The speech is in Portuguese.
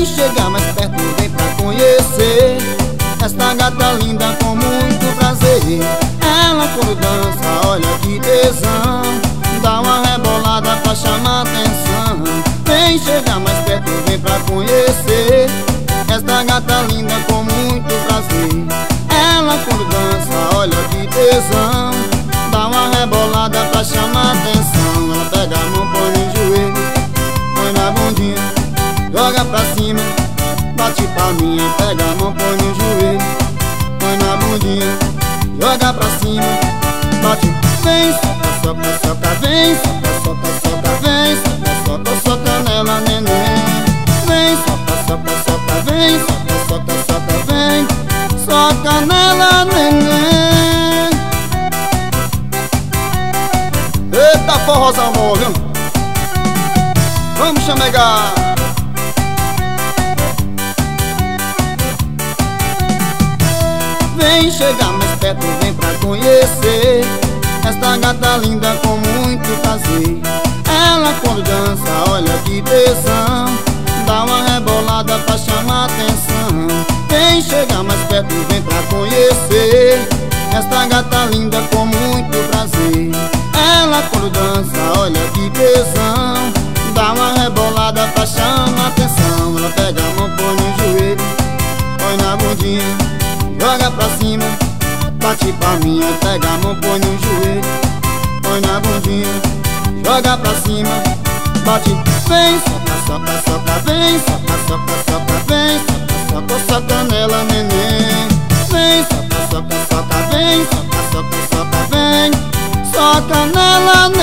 Vem chegar mais perto, vem pra conhecer esta gata linda com muito prazer. Ela quando dança, olha que tesão, dá uma rebolada pra chamar atenção. Vem chegar mais perto, vem pra conhecer esta gata linda com muito prazer. Ela quando dança, olha que tesão, dá uma rebolada pra chamar atenção. Ela pega a mão, põe no joelho, põe na bundinha, joga pra cima, bate palminha. Pega a mão, põe no joelho, põe na bundinha, joga pra cima, bate. Vem, soca, soca, soca, vem, soca, soca, soca, vem, soca, soca, soca nela, neném. Vem, soca, soca, soca, vem, soca, soca, soca, vem, soca nela, neném. Eita forrozão bom, viu? Vamos chamegar. Vem chegar mais perto, vem pra conhecer esta gata linda com muito prazer. Ela quando dança, olha que tesão, dá uma rebolada pra chamar atenção. Vem chegar mais perto, vem pra conhecer esta gata linda com muito prazer. Ela quando dança, olha que tesão, dá uma rebolada pra chamar atenção. Ela pega a mão, põe no joelho, põe na bundinha, joga pra cima, bate palminha. Pega a mão, põe no joelho, põe na bundinha, joga pra cima, bate. Vem, soca, soca, soca, vem, soca, soca, soca, vem, soca, soca, soca nela, neném. Vem, soca, soca, soca, vem, soca, soca, soca, vem, soca nela, neném.